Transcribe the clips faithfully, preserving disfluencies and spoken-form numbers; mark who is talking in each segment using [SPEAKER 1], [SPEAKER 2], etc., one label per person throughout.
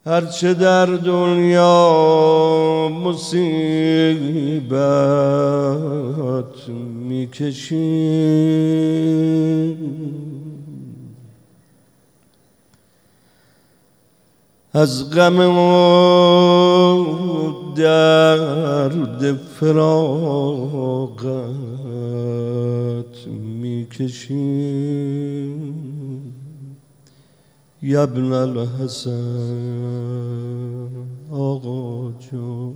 [SPEAKER 1] هرچه در دنیا مصیبت میکشیم، از غم و درد فراقت میکشیم. یا ابن الحسن آقا جان،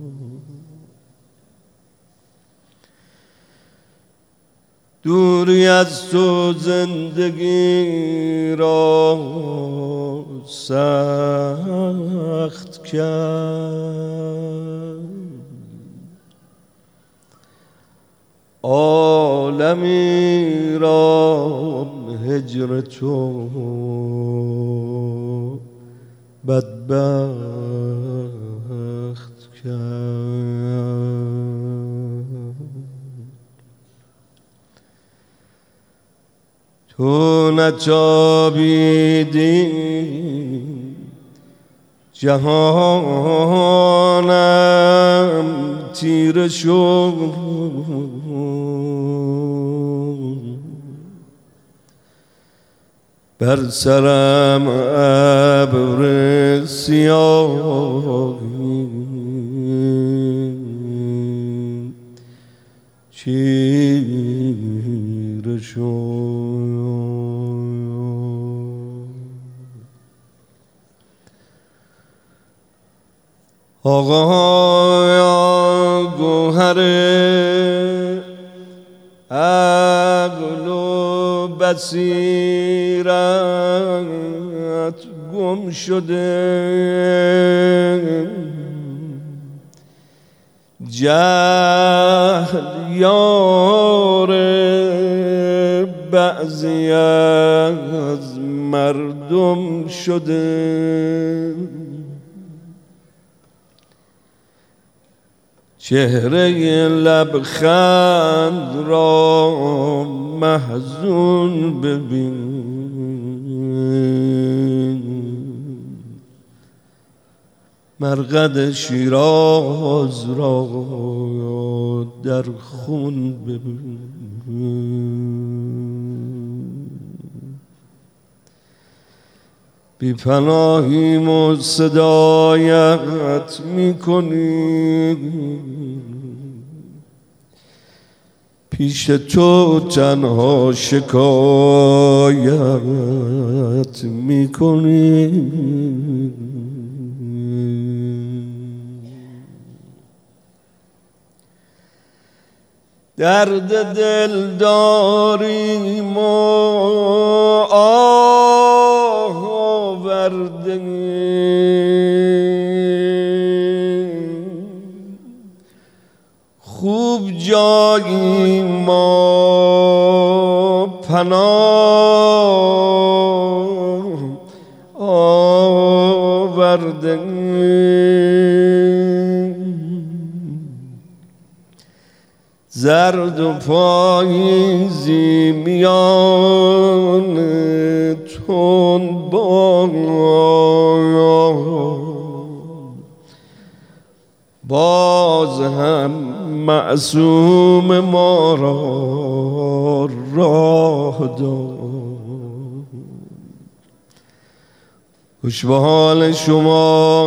[SPEAKER 1] دوری از تو زندگی را سخت کرد، عالمی را هجر تو بدبخت کرد. تو نتابیدی جهانم تیره شد، بر سرم ابر سیاهی چیره شد. آقا گوهر عقل و بصیرت گم شده، جهل یار بعضی از مردم شده، چهره لبخند را محزون ببین، مرقد شیراز را در خون ببین. بی پناهیم و صدایت میکنیم، پیش تو تنها شکایت میکنیم. درد دل داریم و آه آورده، خوب جایی ما پناه آورده، زرد و پاییزی میان تون با باز هم معصوم ما را راه داد. خوش به حال شما،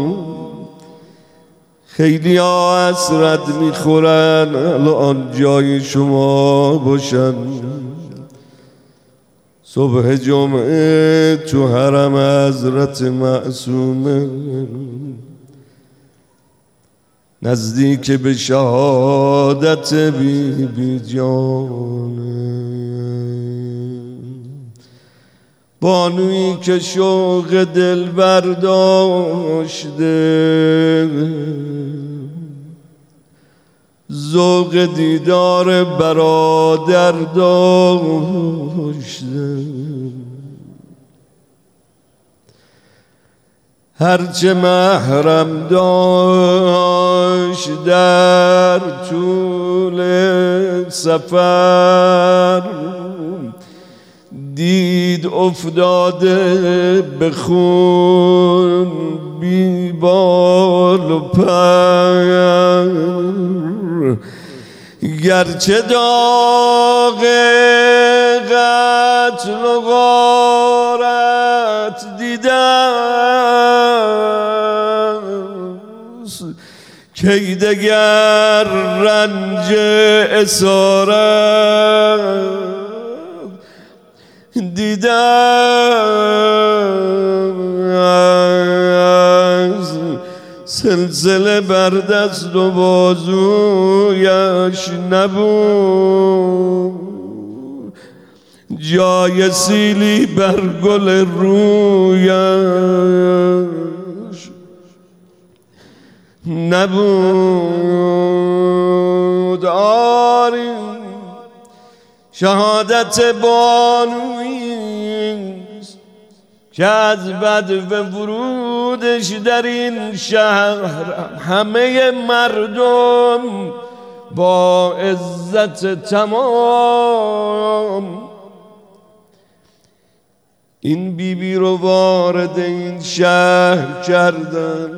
[SPEAKER 1] خیلی ها حسرت میخورن الان جای شما باشن، صبح جمعه تو حرم حضرت معصومه، نزدیک به شهادت بی بی جانه، بانویی که شوق دل برداشته، ذوق دیدار برادر داشته، هرچه محرم داشت در طول سفر، دید افتاده به خون بی بال و پر، گرچه داغ قتل و غارت دیدست، کی دگر رنج اسارت دیدست. سلسله بر دست و بازویش نبود، جای سیلی بر گل رویش نبود. آری شهادت بانویست که از بدو ورودش در این شهر همه مردم با عزت تمام این بیبی بی رو وارد این شهر کردن،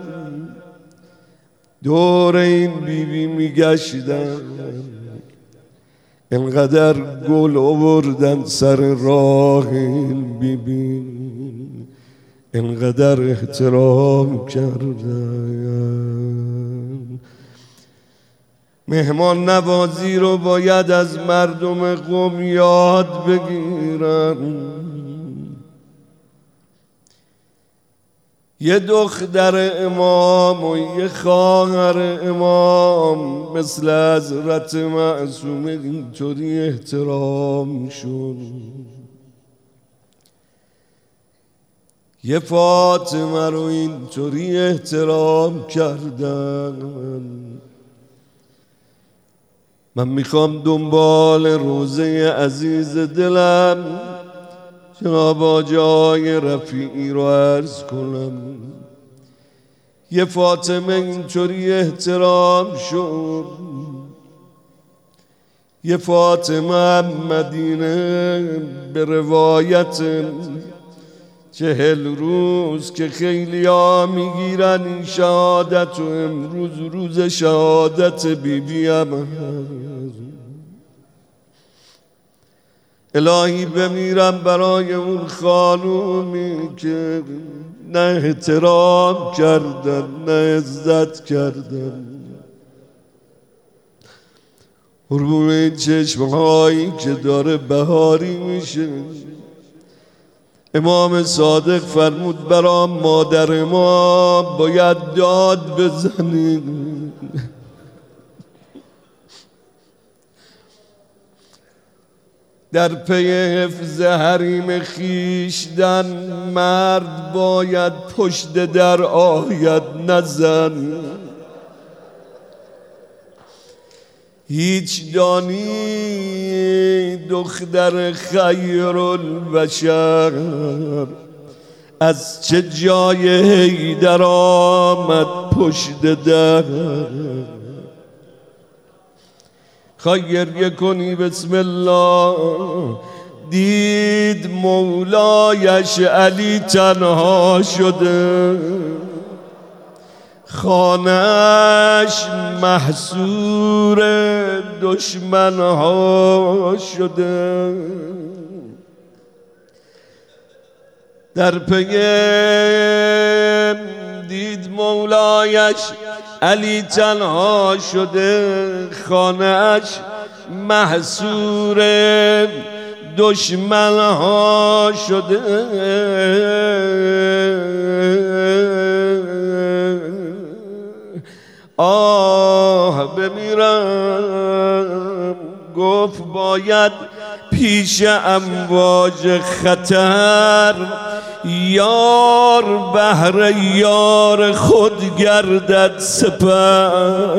[SPEAKER 1] دور این بیبی بی میگشتن، انقدر گل آوردن سر راه این بیبی، انقدر احترام کردن. مهمان نوازی رو باید از مردم قم یاد بگیرن. یه دختر امام و یه خواهر امام مثل حضرت معصومه اینطوری احترام شد. یه فاطمه رو اینطوری احترام کردن. من میخوام دنبال روزه عزیز دلم جناب حاجی آقای رفیعی رو عرض کنم. یه فاطمه اینطوری احترام شد. یه فاطمه مدینه به روایت چهل روز که خیلی ها میگیرن این شهادت و امروز روز شهادت بی بی هم الهی بمیرم برای اون خانومی که نه احترام کردن نه عزت کردن. قربون این چشمهایی که داره بهاری میشه. امام صادق فرمود برای مادر ما باید داد بزنیم. در پی حفظ حریم خیشتن مرد باید پشت در آید نزن. هیچ دانی دختر خیر البشر از چه جای حیدر آمد پشت در. خواهی گریه کنی بسم الله دید مولایش علی تنها شده، خانه‌اش محصور دشمنها شده. در پی دید مولایش علی تنها شده، خانه‌اش محصور دشمنها شده. آه بمیرم. گفت باید پیش امواج خطر یار بهر یار خود گردد سپر.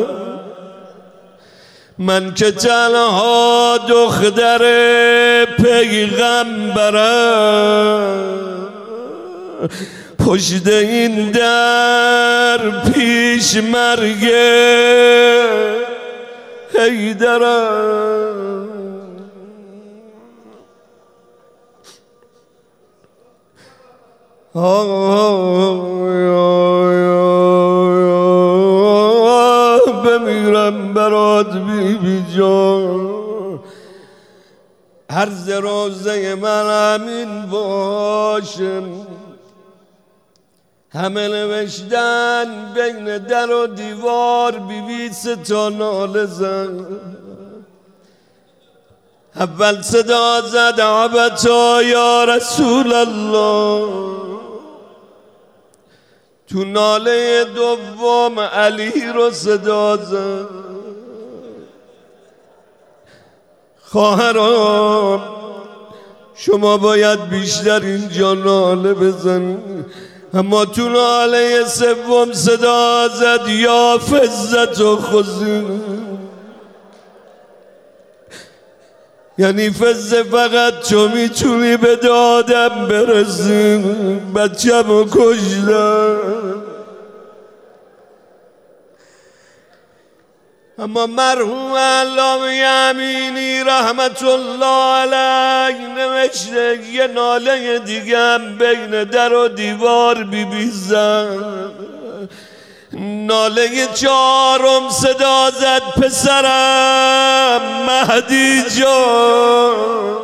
[SPEAKER 1] من که تنها دختر پیغمبرم، پشت این در پیش مرگ حیدرم. بمیرم برات بی بی جان، عرض روزه من همین باشه. همه نوشتن بین در و دیوار بی بی ستا ناله زد. اول صدا زد عبتا یا رسول الله، تو ناله دوم علی رو صدا زد. خواهران شما باید بیشتر اینجا ناله بزنید. اما تو ناله سوم صدا زد یا فزت و خزی، یعنی فزه فقط تو میتونی به دادم برسی، بچم و کشتم. اما مرحوم علامه امینی رحمت الله علیه نوشته یه ناله دیگه هم بین در و دیوار بی بی زد. ناله چهارم صدا زد پسرم مهدی جان،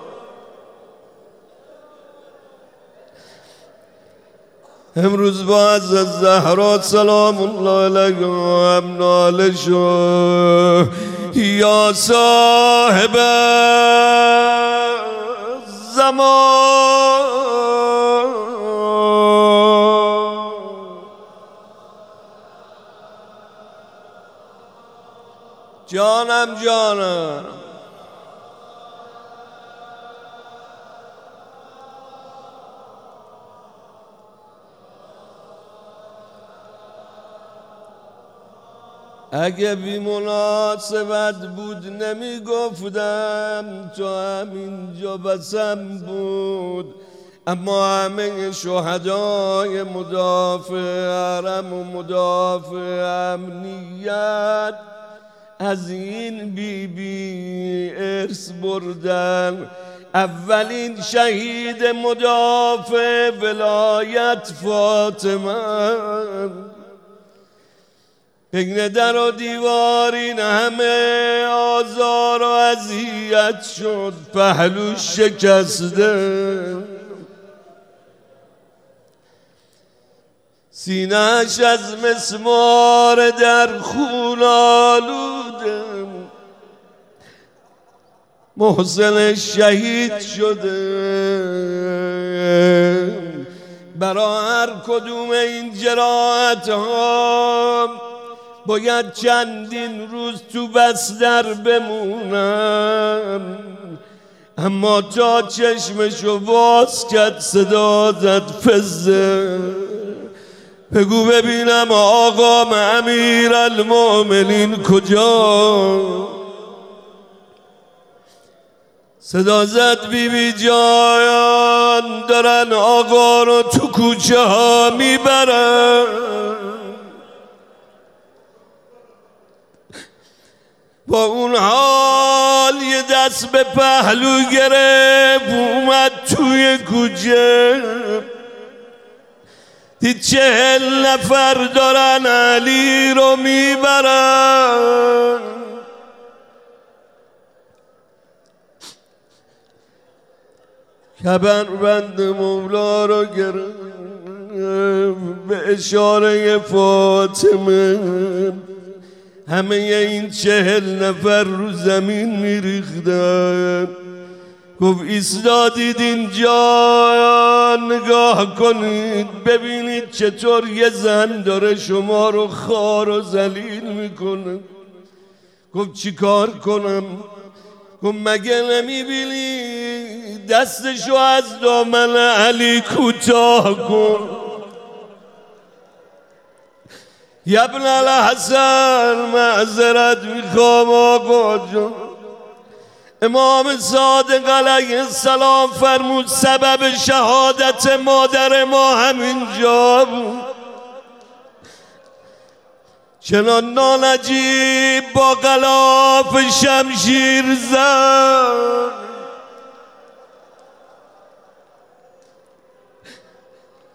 [SPEAKER 1] امروز با حضرت زهرا سلام الله علیها هم ناله شد یا صاحب زمان. جانم جانم اگه بی مناسبت بود نمی گفتم، تو همینجا بسم بود. اما همه شهدای مدافع حرم و مدافع امنیت از این بی بی ارث بردن. اولین شهید مدافع ولایت فاطمه، بین در و دیوار این همه آزار و اذیت شد، پهلو شکسته، سینه‌اش از مسمار در خون آلوده. محسن شهید شده، برای هر کدوم این جراحت ها باید چندین روز تو بستر بمونم. اما تا چشمشو باز کرد صدا زد فزه، بگو ببینم آقا امیر المؤمنین کجا؟ صدا زد بی بی جان دارن آقا رو تو کوچه ها میبرن. با اون حال یه دست به پهلو گرفت اومد توی کوچه، دید چهل نفر دارن علی رو میبرن. کمربند مولا رو گرفت به اشاره فاطمه، همه این چهل نفر رو زمین میریختن. گفت ایستادید اینجا نگاه کنید ببینید چطور یه زن داره شما رو خوار و ذلیل میکنه. گفت چی کار کنم؟ گفت مگه نمیبینی دستشو از دامن علی کوتاه کن. یا ابن الحسن معذرت میخوام آقا جان، امام صادق علیه السلام فرمود سبب شهادت مادر ما همینجا بود. چنان نانجیب با غلاف شمشیر زد،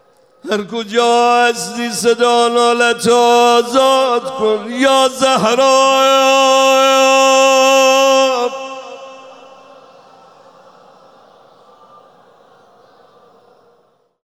[SPEAKER 1] هر کجا هستی صدا نالت آزاد کن یا زهرا.